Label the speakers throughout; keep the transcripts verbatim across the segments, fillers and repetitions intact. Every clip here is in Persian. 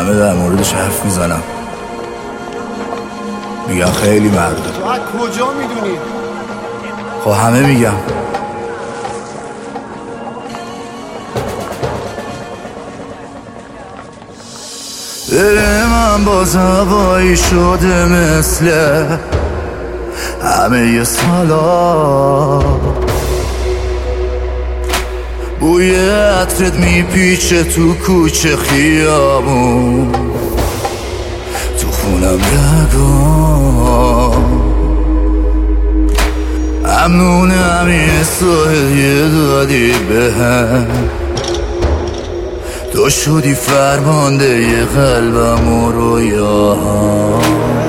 Speaker 1: همه در موردش حرف میزنم، میگن خیلی مرده.
Speaker 2: تو از کجا میدونی؟
Speaker 1: خب همه میگم. دل من باز هوایی شده مثل همه ی سالا، بوی عطرت میپیچه تو کوچه خیابون، تو خونم رگام. ممنونم این سایه دادی بهم، تو شدی فرمانده ی قلبم و رویاهام.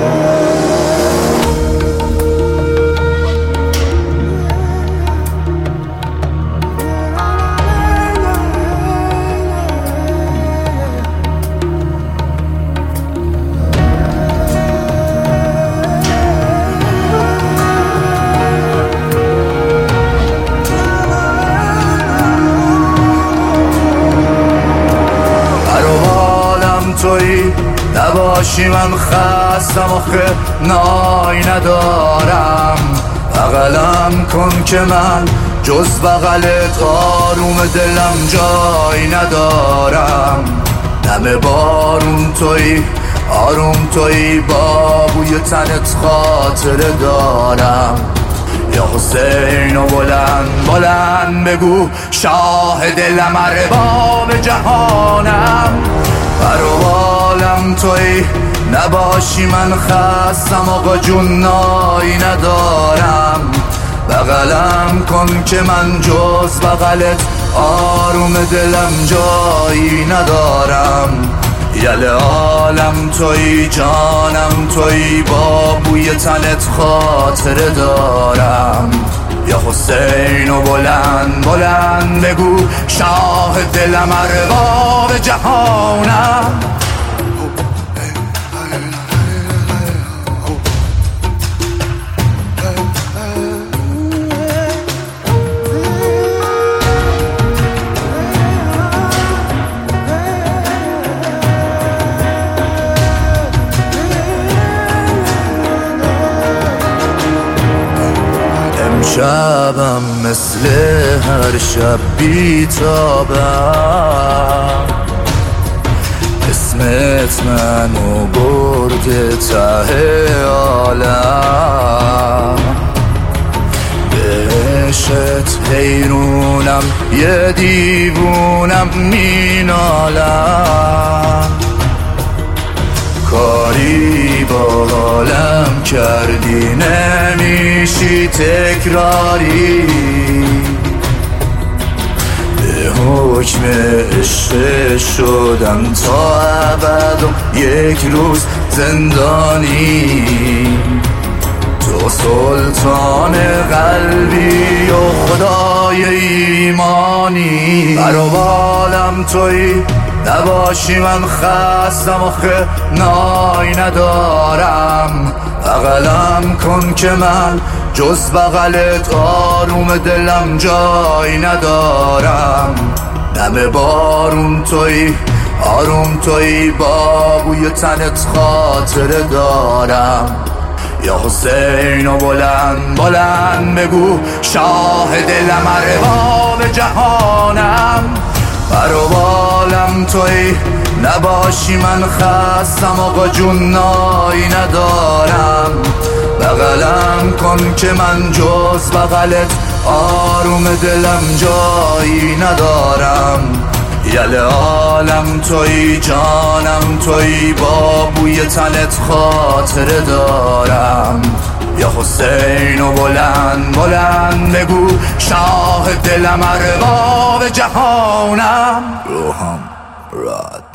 Speaker 1: تویی نباشی من خستم آخه نای ندارم، بغلم کن که من جز بغلت آروم دلم جای ندارم. دم بارون تویی آروم تویی با بوی تنت خاطره دارم. یا حسین و بلند بلند بگو شاه دلم ارباب جهانم. پروالم تویی نباشی من خستم آقا جون نای ندارم، بغلم کن که من جز بغلت آروم دلم جایی ندارم. یله عالم تویی جانم تویی با بوی تنت خاطره دارم. یا حسین و بلند بلند بگو شاه دلم ارباب جهانم. شبم مثل هر شب بیتابم، اسمت منو برده ته عالم. بهشت حیرونم یه دیوونم مینالم، کاری با حالم کردی نمیشی تکراری. به حکم عشق شدم تا ابد و یک روز زندانی. تو سلطان قلبی و خدای ایمانی. برابالم تویی نباشی من خستم آخه نای ندارم، بغلم کن که من جز بغلت آروم دلم جای ندارم. دم بارون تویی آروم تویی با بوی تنت خاطره دارم. یا حسین و بلند بلند بگو شاه دلم ارباب جهانم. پروالم تویی نباشی من خستم آقا جون نای ندارم، بغلم کن که من جز بغلت آروم دلم جایی ندارم. یله عالم تویی جانم تویی با بوی تنت خاطره دارم. یا حسین و بلند بلند بگو شاه دلم ارباب جهانم. روحم راد